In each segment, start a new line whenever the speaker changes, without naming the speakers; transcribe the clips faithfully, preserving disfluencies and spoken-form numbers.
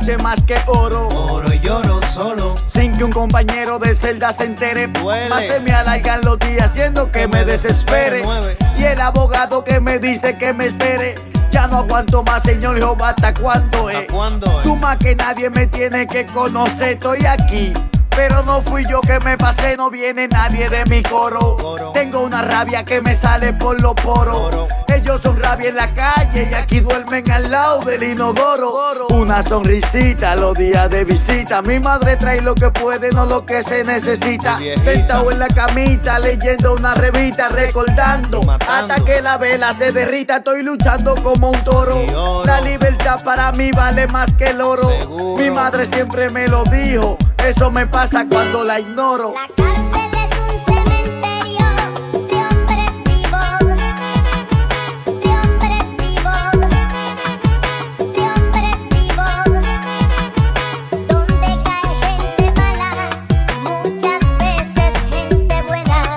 noche más que oro.
Oro y lloro solo,
sin que un compañero de celda se entere.
Duele.
Más se me alargan los días haciendo que, que me desespere.
Nueve.
Y el abogado que me dice que me espere. Ya no aguanto más, señor Jehová, ¿hasta cuándo es?
¿Hasta cuándo es?
Tú más que nadie me tienes que conocer, estoy aquí. Pero no fui yo que me pasé, no viene nadie de mi coro.
Coro.
Tengo una rabia que me sale por los poros.
Coro.
Ellos son rabia en la calle y aquí duermen al lado del inodoro. Una sonrisita los días de visita. Mi madre trae lo que puede, no lo que se necesita. Sentado en la camita leyendo una revista, recordando hasta que la vela se derrita. Estoy luchando como un toro. La libertad para mí vale más que el oro.
Seguro.
Mi madre siempre me lo dijo. Eso me pasa cuando la ignoro.
La cárcel es un cementerio de hombres vivos, de hombres vivos, de hombres vivos, donde cae gente mala, muchas veces gente buena.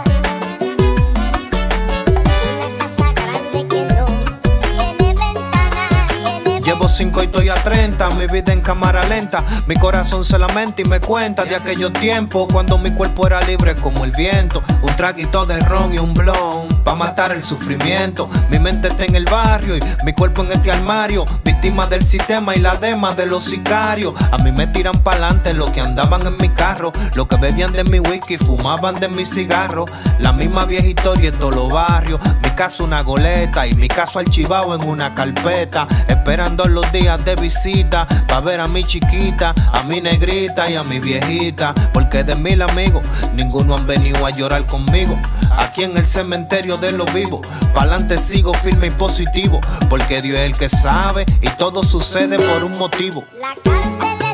Una casa grande que no tiene ventana, tiene
llevo cinco y estoy a treinta, mi vida en cámara lenta. Mi corazón se lamenta y me cuenta de aquellos tiempos cuando mi cuerpo era libre como el viento. Un traguito de ron y un blon pa' matar el sufrimiento. Mi mente está en el barrio y mi cuerpo en este armario. Víctima del sistema y la dema de los sicarios. A mí me tiran pa'lante los que andaban en mi carro, los que bebían de mi whisky, fumaban de mi cigarro. La misma vieja historia en todos los barrios. Mi caso una goleta y mi caso archivado en una carpeta. Esperando los días de visita pa' ver a mi chiquita, a mi negrita y a mi viejita. Porque de mil amigos ninguno han venido a llorar conmigo. Aquí en el cementerio de los vivos, pa'lante sigo firme y positivo. Porque Dios es el que sabe y todo sucede por un motivo.
la cárcel